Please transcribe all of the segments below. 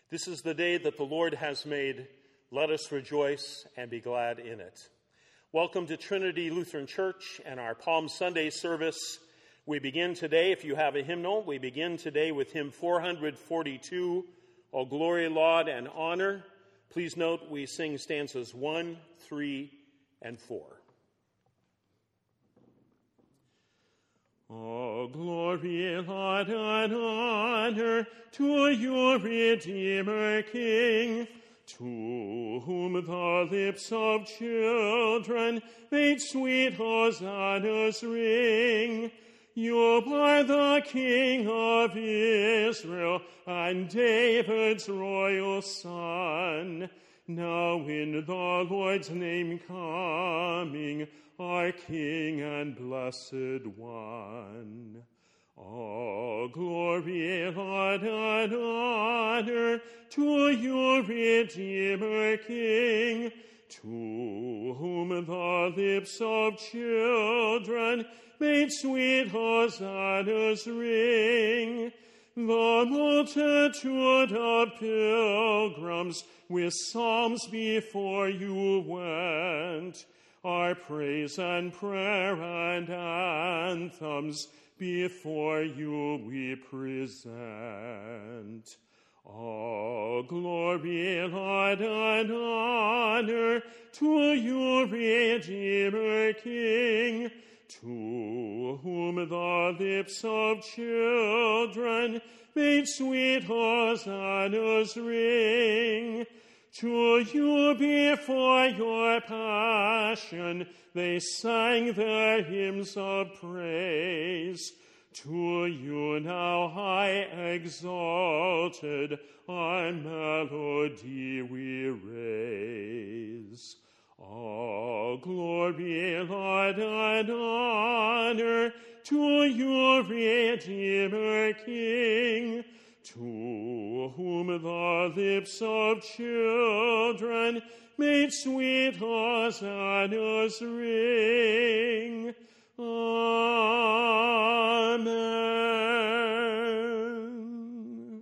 This is the day that the Lord has made. Let us rejoice and be glad in it. Welcome to Trinity Lutheran Church and our Palm Sunday service. We begin today, if you have a hymnal, we begin today with hymn 442, O Glory, Laud, and Honor. Please note we sing stanzas 1, 3, and 4. All glory, laud, and honor to your Redeemer King, to whom the lips of children made sweet hosannas ring. You are the King of Israel and David's royal Son, now in the Lord's name coming, our King and Blessed One. All glory, laud, and honor to your Redeemer King, to whom the lips of children made sweet hosannas ring. The multitude of pilgrims with psalms before you went, our praise and prayer and anthems before you we present. All glory, laud, and honor to your Redeemer King, to whom the lips of children made sweet hosannas ring. To you before your passion they sang their hymns of praise. To you now high exalted our melody we raise. All glory, laud, and honor to your Redeemer King, to whom the lips of children made sweet hosannas ring. Amen.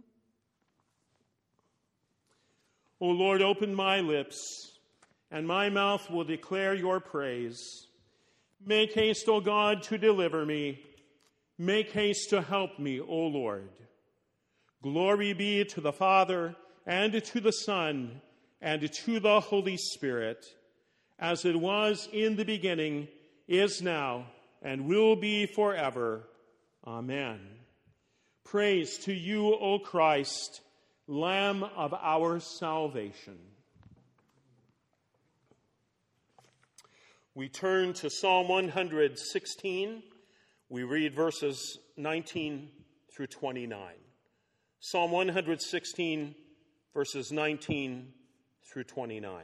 O Lord, open my lips, and my mouth will declare your praise. Make haste, O God, to deliver me. Make haste to help me, O Lord. Glory be to the Father, and to the Son, and to the Holy Spirit, as it was in the beginning, is now, and will be forever. Amen. Praise to you, O Christ, Lamb of our salvation. We turn to Psalm 116. We read verses 19 through 29. Psalm 116, verses 19 through 29.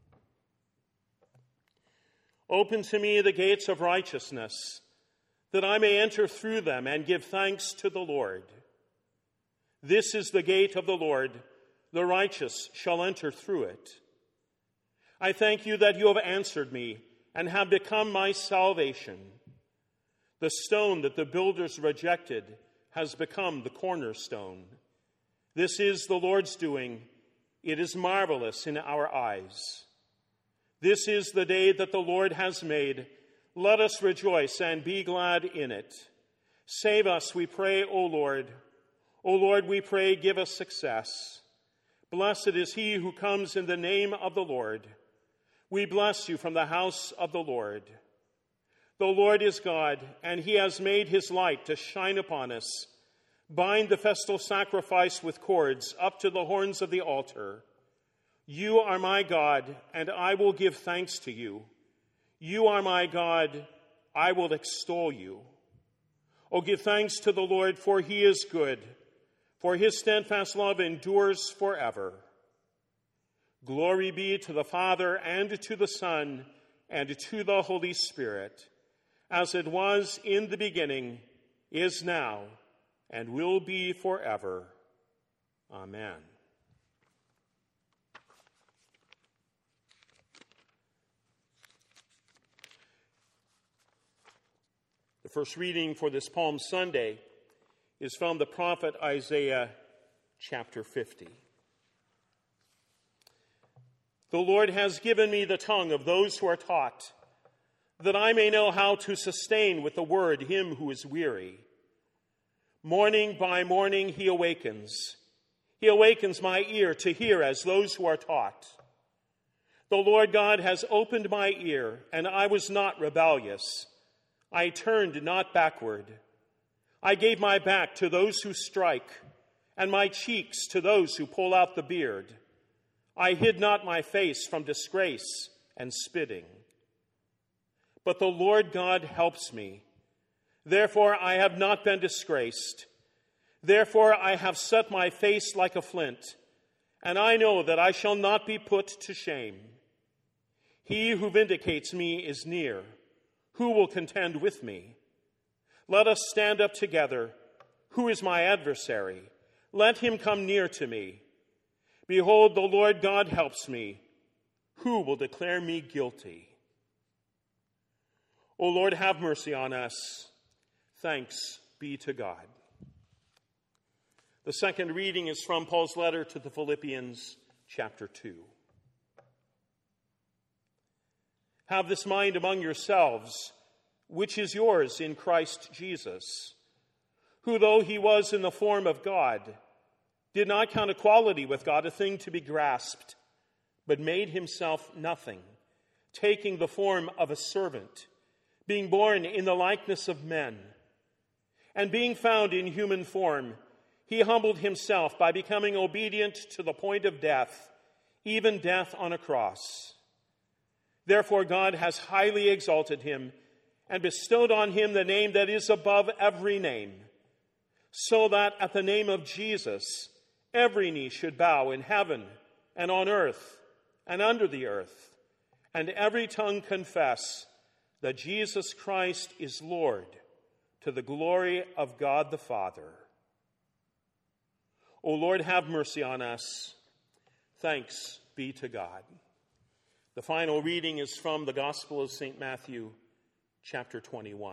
Open to me the gates of righteousness, that I may enter through them and give thanks to the Lord. This is the gate of the Lord, the righteous shall enter through it. I thank you that you have answered me and have become my salvation. The stone that the builders rejected has become the cornerstone. This is the Lord's doing. It is marvelous in our eyes. This is the day that the Lord has made. Let us rejoice and be glad in it. Save us, we pray, O Lord. O Lord, we pray, give us success. Blessed is he who comes in the name of the Lord. We bless you from the house of the Lord. The Lord is God, and he has made his light to shine upon us. Bind the festal sacrifice with cords up to the horns of the altar. You are my God, and I will give thanks to you. You are my God, I will extol you. Oh, give thanks to the Lord, for he is good, for his steadfast love endures forever. Glory be to the Father, and to the Son, and to the Holy Spirit, as it was in the beginning, is now, and will be forever. Amen. The first reading for this Palm Sunday is from the prophet Isaiah, chapter 50. The Lord has given me the tongue of those who are taught, that I may know how to sustain with the word him who is weary. Morning by morning he awakens. He awakens my ear to hear as those who are taught. The Lord God has opened my ear, and I was not rebellious. I turned not backward. I gave my back to those who strike, and my cheeks to those who pull out the beard. I hid not my face from disgrace and spitting. But the Lord God helps me. Therefore I have not been disgraced. Therefore I have set my face like a flint, and I know that I shall not be put to shame. He who vindicates me is near. Who will contend with me? Let us stand up together. Who is my adversary? Let him come near to me. Behold, the Lord God helps me. Who will declare me guilty? O Lord, have mercy on us. Thanks be to God. The second reading is from Paul's letter to the Philippians, chapter 2. Have this mind among yourselves, which is yours in Christ Jesus, who, though he was in the form of God, did not count equality with God a thing to be grasped, but made himself nothing, taking the form of a servant, being born in the likeness of men. And being found in human form, he humbled himself by becoming obedient to the point of death, even death on a cross. Therefore God has highly exalted him and bestowed on him the name that is above every name, so that at the name of Jesus every knee should bow in heaven and on earth and under the earth, and every tongue confess that Jesus Christ is Lord, to the glory of God the Father. O Lord, have mercy on us. Thanks be to God. The final reading is from the Gospel of St. Matthew, chapter 21.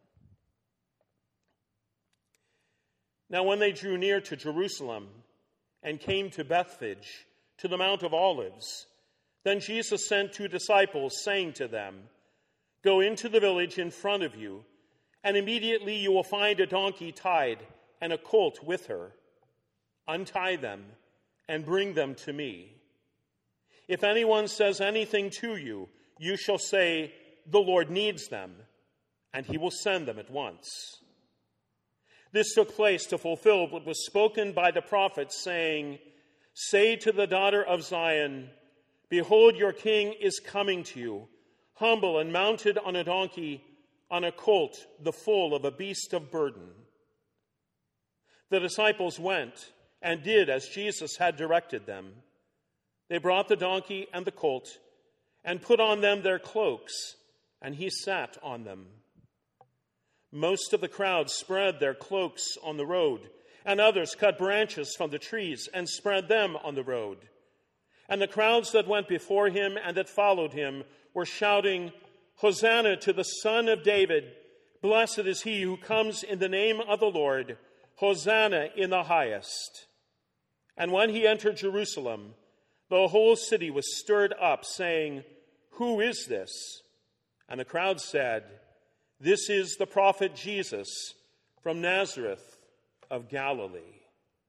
Now when they drew near to Jerusalem and came to Bethphage, to the Mount of Olives, then Jesus sent 2 disciples, saying to them, Go into the village in front of you, and immediately you will find a donkey tied and a colt with her. Untie them and bring them to me. If anyone says anything to you, you shall say, The Lord needs them, and he will send them at once. This took place to fulfill what was spoken by the prophet, saying, Say to the daughter of Zion, Behold, your king is coming to you, humble and mounted on a donkey, on a colt, the foal of a beast of burden. The disciples went and did as Jesus had directed them. They brought the donkey and the colt and put on them their cloaks, and he sat on them. Most of the crowd spread their cloaks on the road, and others cut branches from the trees and spread them on the road. And the crowds that went before him and that followed him were shouting, Hosanna to the Son of David! Blessed is he who comes in the name of the Lord! Hosanna in the highest! And when he entered Jerusalem, the whole city was stirred up, saying, Who is this? And the crowd said, This is the prophet Jesus from Nazareth of Galilee.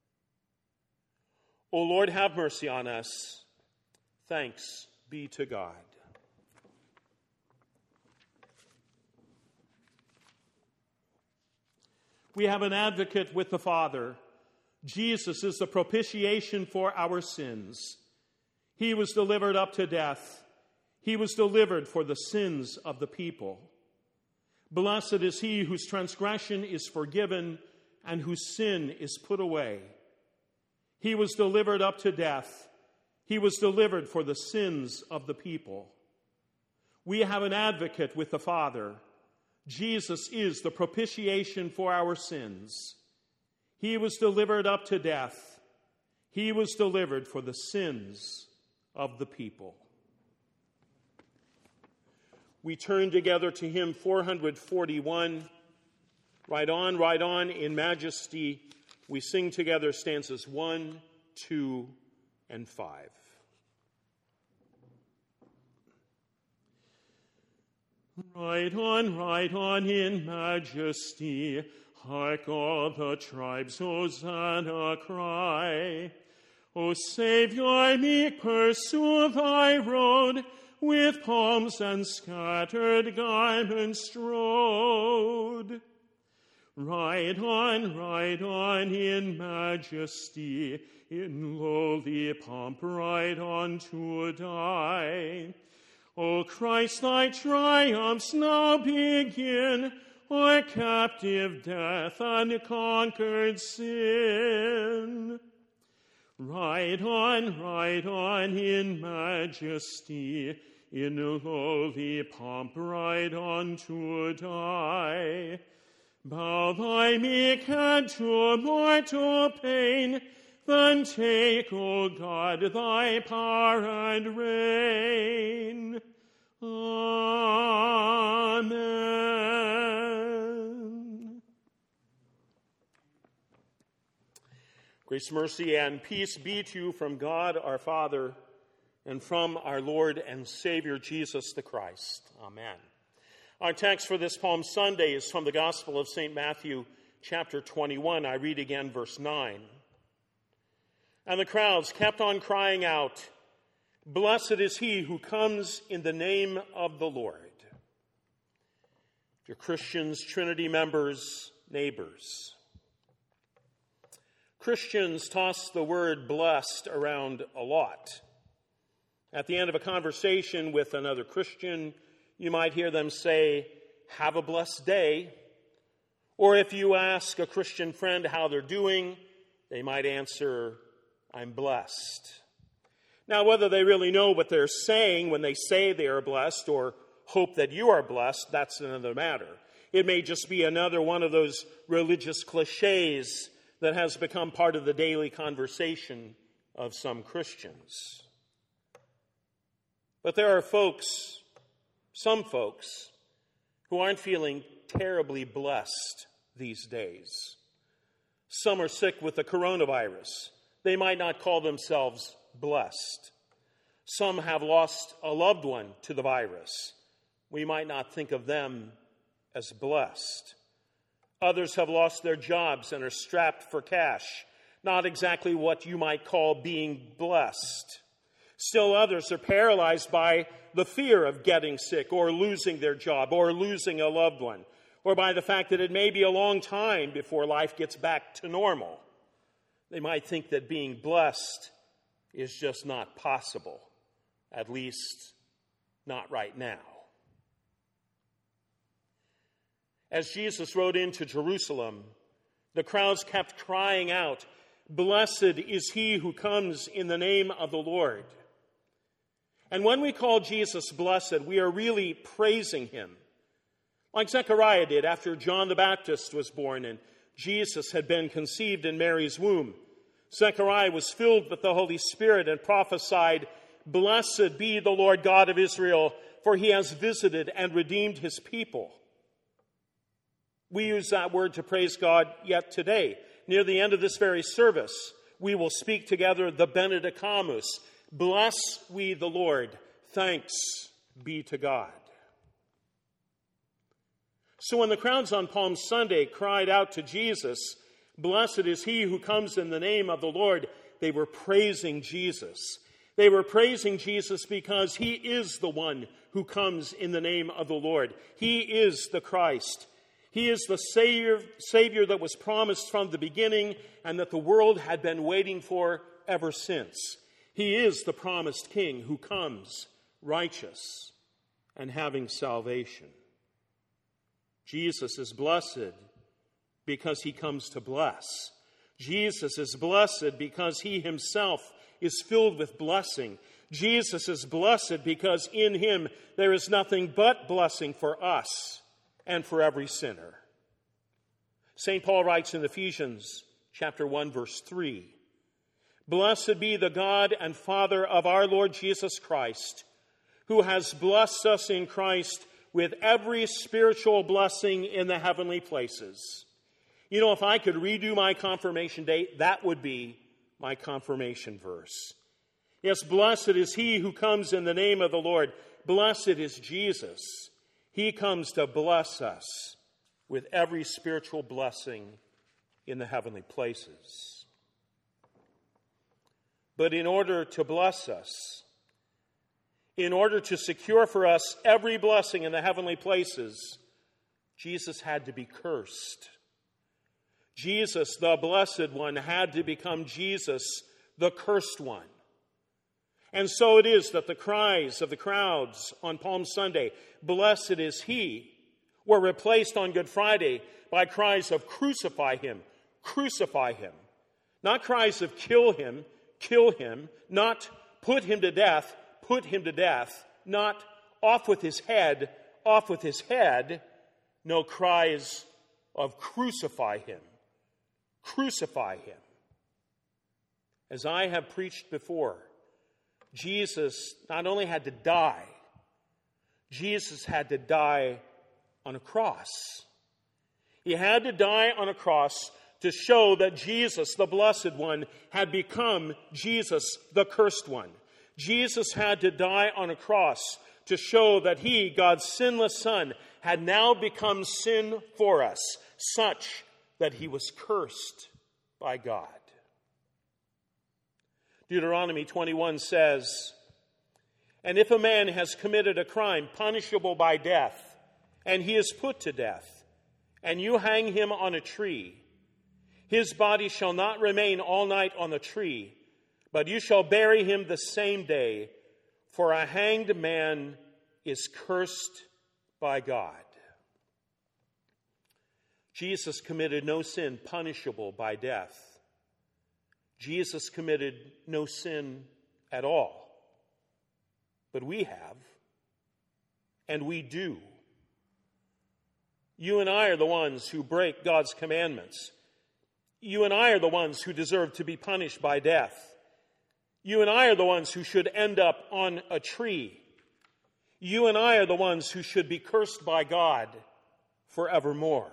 O Lord, have mercy on us. Thanks be to God. We have an advocate with the Father. Jesus is the propitiation for our sins. He was delivered up to death. He was delivered for the sins of the people. Blessed is he whose transgression is forgiven and whose sin is put away. He was delivered up to death. He was delivered for the sins of the people. We have an advocate with the Father. Jesus is the propitiation for our sins. He was delivered up to death. He was delivered for the sins of the people. We turn together to hymn 441. Right on, in majesty. We sing together stanzas 1, 2, and 5. Ride on in majesty. Hark all the tribes, Hosanna cry. O Saviour, meek pursue thy road, with palms and scattered garments strode. Ride on in majesty, in lowly pomp ride on to die. O Christ, thy triumphs now begin, o'er captive death and conquered sin. Ride on in majesty, in lowly pomp ride on to die. Bow thy meek head to mortal pain, then take, O God, thy power and reign. Amen. Grace, mercy, and peace be to you from God our Father and from our Lord and Savior Jesus the Christ. Amen. Our text for this Palm Sunday is from the Gospel of St. Matthew, chapter 21. I read again verse 9. And the crowds kept on crying out, "Blessed is he who comes in the name of the Lord." Dear Christians, Trinity members, neighbors, Christians toss the word blessed around a lot. At the end of a conversation with another Christian, you might hear them say, "Have a blessed day." Or if you ask a Christian friend how they're doing, they might answer, "I'm blessed." Now, whether they really know what they're saying when they say they are blessed or hope that you are blessed, that's another matter. It may just be another one of those religious cliches that has become part of the daily conversation of some Christians. But there are some folks, who aren't feeling terribly blessed these days. Some are sick with the coronavirus. They might not call themselves blessed. Some have lost a loved one to the virus. We might not think of them as blessed. Others have lost their jobs and are strapped for cash. Not exactly what you might call being blessed. Still others are paralyzed by the fear of getting sick or losing their job or losing a loved one, or by the fact that it may be a long time before life gets back to normal. They might think that being blessed is just not possible, at least not right now. As Jesus rode into Jerusalem, the crowds kept crying out, "Blessed is he who comes in the name of the Lord." And when we call Jesus blessed, we are really praising him. Like Zechariah did after John the Baptist was born and Jesus had been conceived in Mary's womb. Zechariah was filled with the Holy Spirit and prophesied, "Blessed be the Lord God of Israel, for he has visited and redeemed his people." We use that word to praise God yet today. Near the end of this very service, we will speak together the Benedicamus. Bless we the Lord. Thanks be to God. So when the crowds on Palm Sunday cried out to Jesus, "Blessed is he who comes in the name of the Lord," they were praising Jesus. They were praising Jesus because he is the one who comes in the name of the Lord. He is the Christ. He is the Savior that was promised from the beginning and that the world had been waiting for ever since. He is the promised King who comes righteous and having salvation. Jesus is blessed because he comes to bless. Jesus is blessed because he himself is filled with blessing. Jesus is blessed because in him there is nothing but blessing for us and for every sinner. St. Paul writes in Ephesians chapter 1, verse 3, "Blessed be the God and Father of our Lord Jesus Christ, who has blessed us in Christ with every spiritual blessing in the heavenly places." You know, if I could redo my confirmation date, that would be my confirmation verse. Yes, blessed is he who comes in the name of the Lord. Blessed is Jesus. He comes to bless us with every spiritual blessing in the heavenly places. But in order to bless us, in order to secure for us every blessing in the heavenly places, Jesus had to be cursed. Jesus, the blessed one, had to become Jesus, the cursed one. And so it is that the cries of the crowds on Palm Sunday, "Blessed is he," were replaced on Good Friday by cries of "Crucify him, crucify him." Not cries of "Kill him, kill him," not "Put him to death, put him to death," not "Off with his head, off with his head." No, cries of "Crucify him, crucify him." As I have preached before, Jesus not only had to die, Jesus had to die on a cross. He had to die on a cross to show that Jesus, the Blessed One, had become Jesus, the Cursed One. Jesus had to die on a cross to show that he, God's sinless Son, had now become sin for us, such that he was cursed by God. Deuteronomy 21 says, "And if a man has committed a crime punishable by death, and he is put to death, and you hang him on a tree, his body shall not remain all night on the tree, but you shall bury him the same day, for a hanged man is cursed by God." Jesus committed no sin punishable by death. Jesus committed no sin at all. But we have, and we do. You and I are the ones who break God's commandments. You and I are the ones who deserve to be punished by death. You and I are the ones who should end up on a tree. You and I are the ones who should be cursed by God forevermore.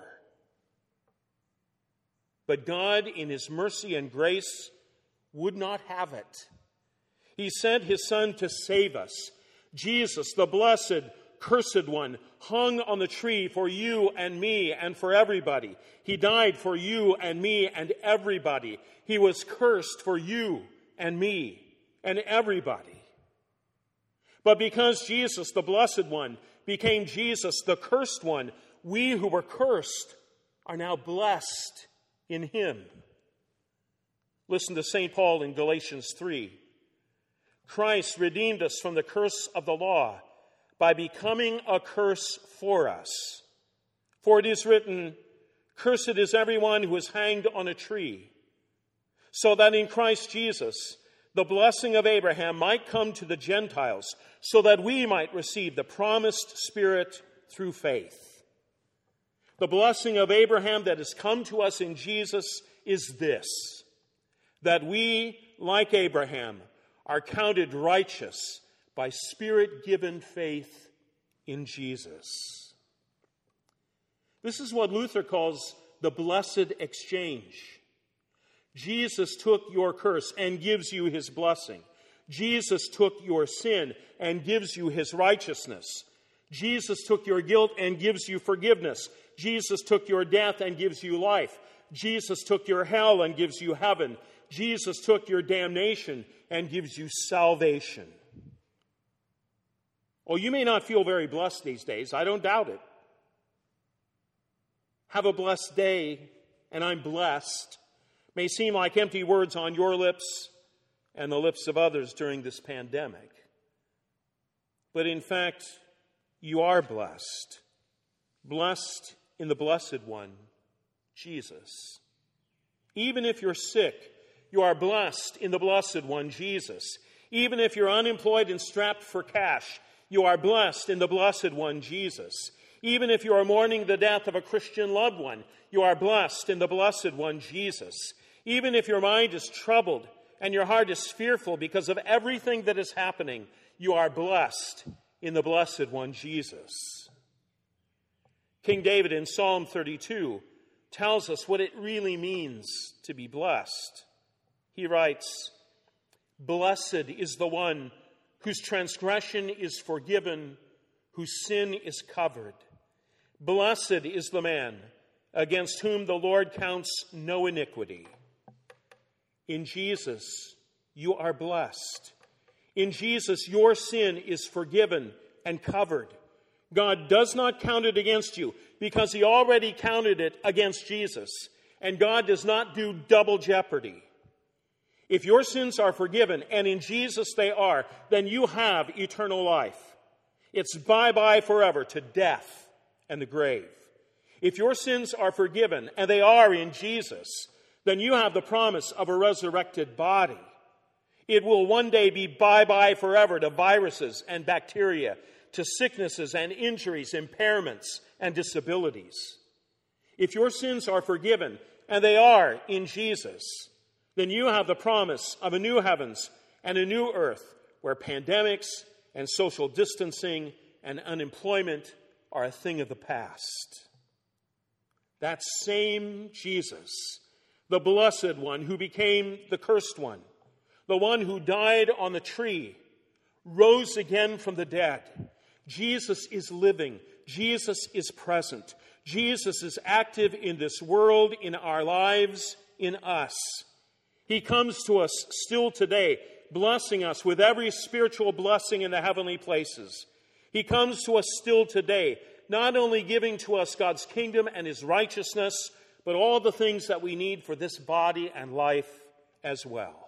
But God, in his mercy and grace, would not have it. He sent his Son to save us. Jesus, the blessed, cursed one, hung on the tree for you and me and for everybody. He died for you and me and everybody. He was cursed for you and me and everybody. But because Jesus, the blessed one, became Jesus, the cursed one, we who were cursed are now blessed in him. Listen to St. Paul in Galatians 3. "Christ redeemed us from the curse of the law by becoming a curse for us. For it is written, 'Cursed is everyone who is hanged on a tree,' so that in Christ Jesus the blessing of Abraham might come to the Gentiles, so that we might receive the promised Spirit through faith." The blessing of Abraham that has come to us in Jesus is this: that we, like Abraham, are counted righteous by Spirit-given faith in Jesus. This is what Luther calls the blessed exchange. Jesus took your curse and gives you his blessing. Jesus took your sin and gives you his righteousness. Jesus took your guilt and gives you forgiveness. Jesus took your death and gives you life. Jesus took your hell and gives you heaven. Jesus took your damnation and gives you salvation. Oh, you may not feel very blessed these days. I don't doubt it. Have a blessed day, and I'm blessed, may seem like empty words on your lips and the lips of others during this pandemic. But in fact, you are blessed. Blessed in the Blessed One, Jesus. Even if you're sick, you are blessed in the Blessed One, Jesus. Even if you're unemployed and strapped for cash, you are blessed in the Blessed One, Jesus. Even if you are mourning the death of a Christian loved one, you are blessed in the Blessed One, Jesus. Even if your mind is troubled and your heart is fearful because of everything that is happening, you are blessed in the Blessed One, Jesus. King David in Psalm 32 tells us what it really means to be blessed. He writes, "Blessed is the one whose transgression is forgiven, whose sin is covered. Blessed is the man against whom the Lord counts no iniquity. In Jesus, you are blessed. In Jesus, your sin is forgiven and covered. God does not count it against you because he already counted it against Jesus. And God does not do double jeopardy. If your sins are forgiven, and in Jesus they are, then you have eternal life. It's bye-bye forever to death and the grave. If your sins are forgiven, and they are in Jesus, then you have the promise of a resurrected body. It will one day be bye-bye forever to viruses and bacteria, to sicknesses and injuries, impairments and disabilities. If your sins are forgiven, and they are in Jesus, then you have the promise of a new heavens and a new earth where pandemics and social distancing and unemployment are a thing of the past. That same Jesus, the blessed one who became the cursed one, the one who died on the tree, rose again from the dead. Jesus is living. Jesus is present. Jesus is active in this world, in our lives, in us. He comes to us still today, blessing us with every spiritual blessing in the heavenly places. He comes to us still today, not only giving to us God's kingdom and his righteousness, but all the things that we need for this body and life as well.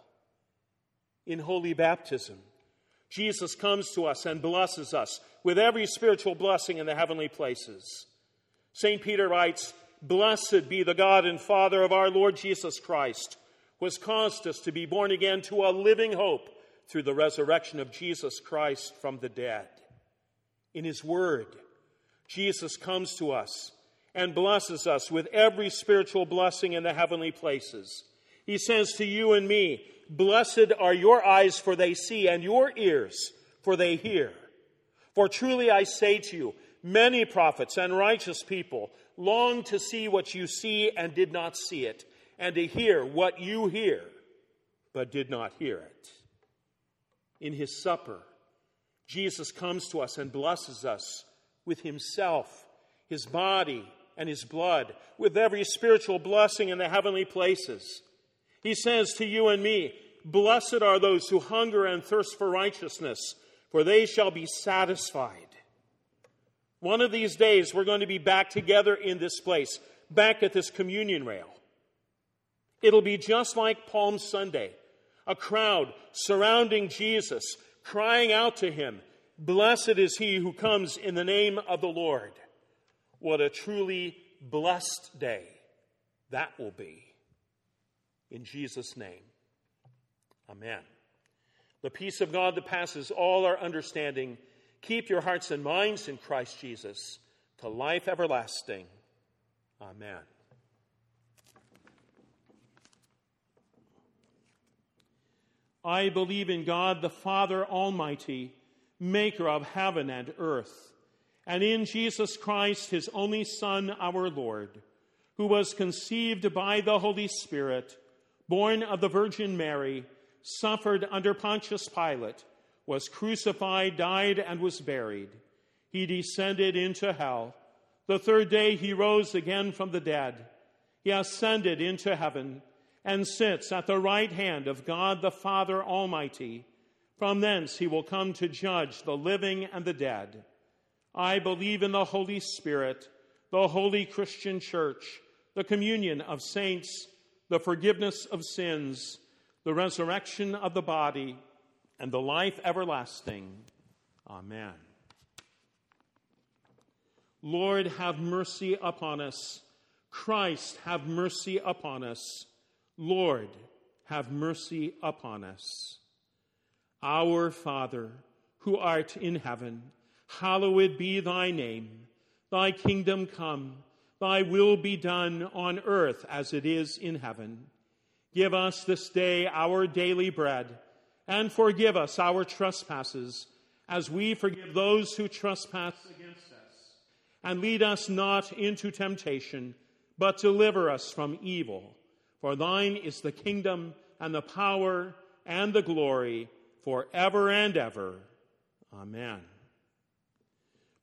In holy baptism, Jesus comes to us and blesses us with every spiritual blessing in the heavenly places. St. Peter writes, "Blessed be the God and Father of our Lord Jesus Christ, who has caused us to be born again to a living hope through the resurrection of Jesus Christ from the dead." In his word, Jesus comes to us and blesses us with every spiritual blessing in the heavenly places. He says to you and me, "Blessed are your eyes, for they see, and your ears, for they hear. For truly I say to you, many prophets and righteous people longed to see what you see and did not see it, and to hear what you hear, but did not hear it." In his supper, Jesus comes to us and blesses us with himself, his body, and his blood, with every spiritual blessing in the heavenly places. He says to you and me, "Blessed are those who hunger and thirst for righteousness, for they shall be satisfied." One of these days, we're going to be back together in this place, back at this communion rail. It'll be just like Palm Sunday, a crowd surrounding Jesus, crying out to him, "Blessed is he who comes in the name of the Lord." What a truly blessed day that will be. In Jesus' name, amen. The peace of God that passes all our understanding, keep your hearts and minds in Christ Jesus to life everlasting. Amen. I believe in God, the Father Almighty, maker of heaven and earth, and in Jesus Christ, his only Son, our Lord, who was conceived by the Holy Spirit, born of the Virgin Mary, suffered under Pontius Pilate, was crucified, died, and was buried. He descended into hell. The third day he rose again from the dead. He ascended into heaven and sits at the right hand of God the Father Almighty. From thence he will come to judge the living and the dead. I believe in the Holy Spirit, the holy Christian church, the communion of saints, the forgiveness of sins, the resurrection of the body, and the life everlasting. Amen. Lord, have mercy upon us. Christ, have mercy upon us. Lord, have mercy upon us. Our Father, who art in heaven, hallowed be thy name. Thy kingdom come, thy will be done on earth as it is in heaven. Give us this day our daily bread, and forgive us our trespasses, as we forgive those who trespass against us. And lead us not into temptation, but deliver us from evil. For thine is the kingdom, and the power, and the glory, forever and ever. Amen.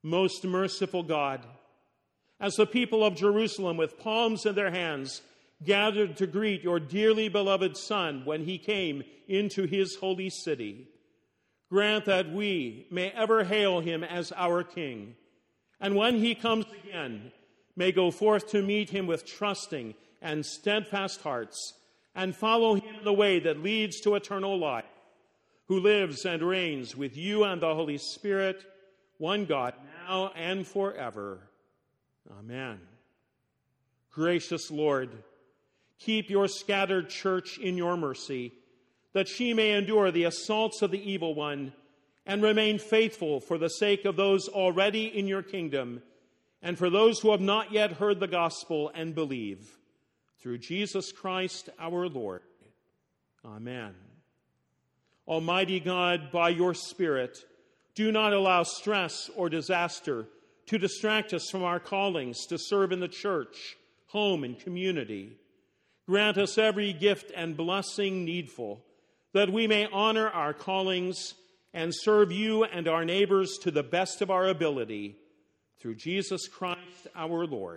Most merciful God, as the people of Jerusalem with palms in their hands gathered to greet your dearly beloved Son when he came into his holy city, grant that we may ever hail him as our King, and when he comes again, may go forth to meet him with trusting and steadfast hearts, and follow him in the way that leads to eternal life, who lives and reigns with you and the Holy Spirit, one God, now and forever. Amen. Gracious Lord, keep your scattered church in your mercy, that she may endure the assaults of the evil one and remain faithful for the sake of those already in your kingdom and for those who have not yet heard the gospel and believe. Through Jesus Christ our Lord. Amen. Almighty God, by your Spirit, do not allow stress or disaster to distract us from our callings to serve in the church, home, and community. Grant us every gift and blessing needful, that we may honor our callings and serve you and our neighbors to the best of our ability. Through Jesus Christ our Lord.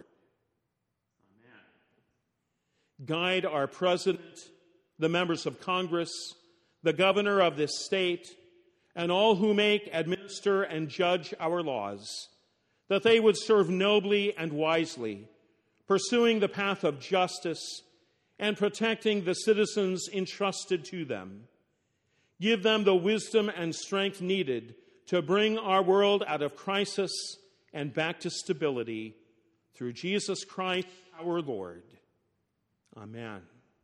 Amen. Guide our President, the members of Congress, the governor of this state, and all who make, administer, and judge our laws, that they would serve nobly and wisely, pursuing the path of justice and protecting the citizens entrusted to them. Give them the wisdom and strength needed to bring our world out of crisis and back to stability. Through Jesus Christ our Lord. Amen.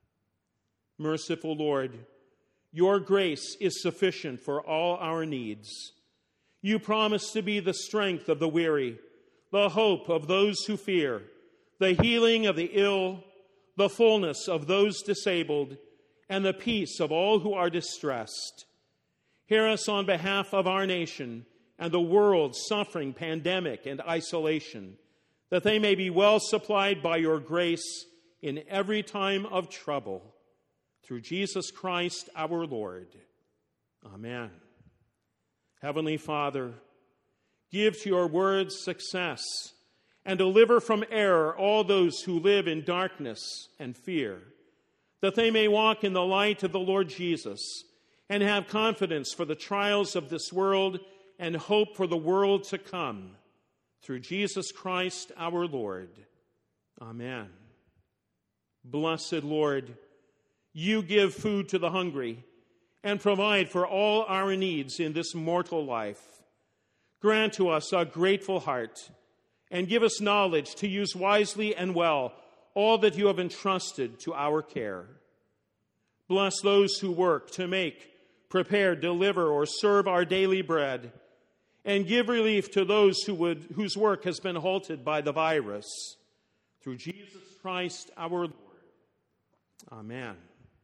Merciful Lord, your grace is sufficient for all our needs. You promise to be the strength of the weary, the hope of those who fear, the healing of the ill, the fullness of those disabled, and the peace of all who are distressed. Hear us on behalf of our nation and the world suffering pandemic and isolation, that they may be well supplied by your grace in every time of trouble. Through Jesus Christ our Lord. Amen. Heavenly Father, give to your words success and deliver from error all those who live in darkness and fear, that they may walk in the light of the Lord Jesus and have confidence for the trials of this world and hope for the world to come. Through Jesus Christ our Lord. Amen. Blessed Lord, you give food to the hungry and provide for all our needs in this mortal life. Grant to us a grateful heart and give us knowledge to use wisely and well all that you have entrusted to our care. Bless those who work to make, prepare, deliver, or serve our daily bread, and give relief to those whose work has been halted by the virus. Through Jesus Christ our Lord. Amen.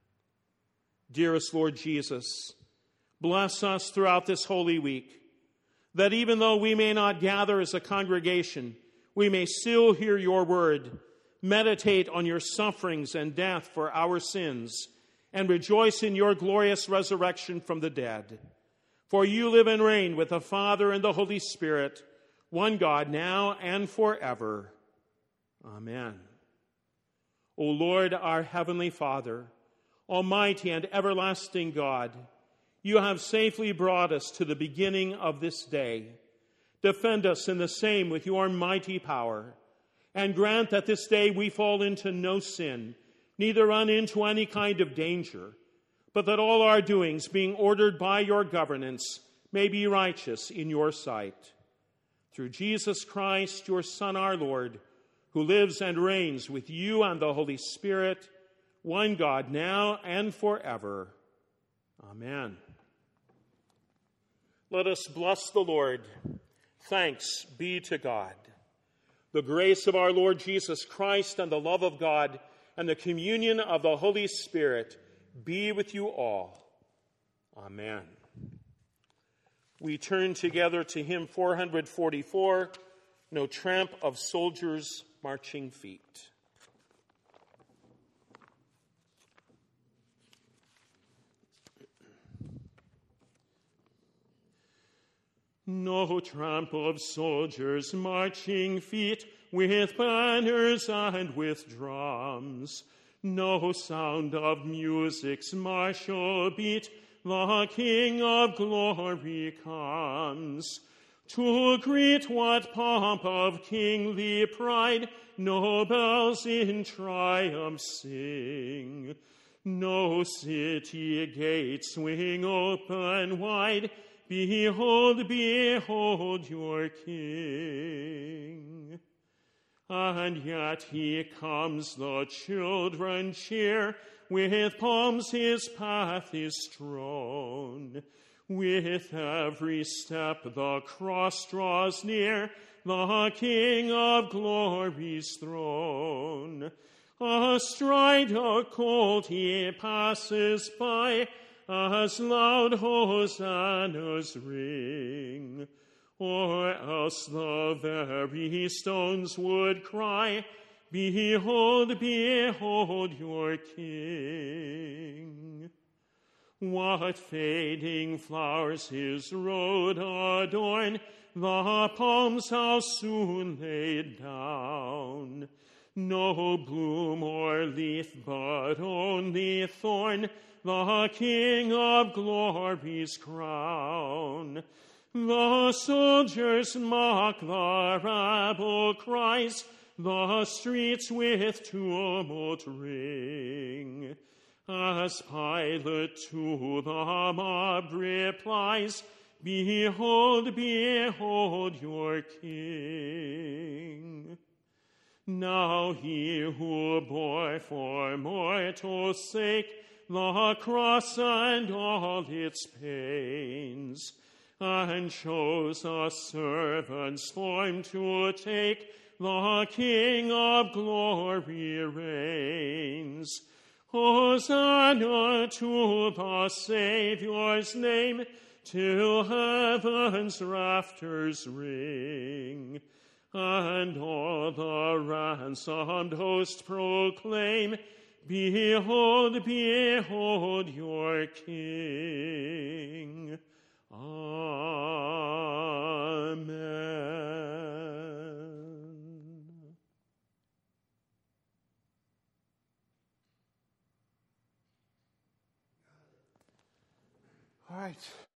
Dearest Lord Jesus, bless us throughout this Holy Week, that even though we may not gather as a congregation, we may still hear your word, meditate on your sufferings and death for our sins, and rejoice in your glorious resurrection from the dead. For you live and reign with the Father and the Holy Spirit, one God, now and forever. Amen. O Lord, our heavenly Father, Almighty and everlasting God, you have safely brought us to the beginning of this day. Defend us in the same with your mighty power, and grant that this day we fall into no sin, neither run into any kind of danger, but that all our doings, being ordered by your governance, may be righteous in your sight. Through Jesus Christ, your Son, our Lord, who lives and reigns with you and the Holy Spirit, one God, now and forever. Amen. Let us bless the Lord. Thanks be to God. The grace of our Lord Jesus Christ and the love of God and the communion of the Holy Spirit be with you all. Amen. We turn together to hymn 444, No Tramp of Soldiers' Marching Feet. No tramp of soldiers' marching feet with banners and with drums. No sound of music's martial beat. The King of glory comes. To greet what pomp of kingly pride no bells in triumph sing. No city gates swing open wide. Behold, behold your King. And yet he comes, the children cheer. With palms his path is strewn. With every step the cross draws near, the King of glory's throne. Astride a colt he passes by, as loud hosannas ring. Or else the very stones would cry, Behold, behold your King. What fading flowers his road adorn, the palms how soon laid down. No bloom or leaf, but only thorn, the King of glory's crown. The soldiers mock, the rabble cries, the streets with tumult ring. As Pilate to the mob replies, Behold, behold your King. Now he who bore for mortal's sake the cross and all its pains, and chose a servant's form to take, the King of glory reigns. Hosanna to the Saviour's name, till heaven's rafters ring. And all the ransomed host proclaim, Behold, behold your King. Amen. All right.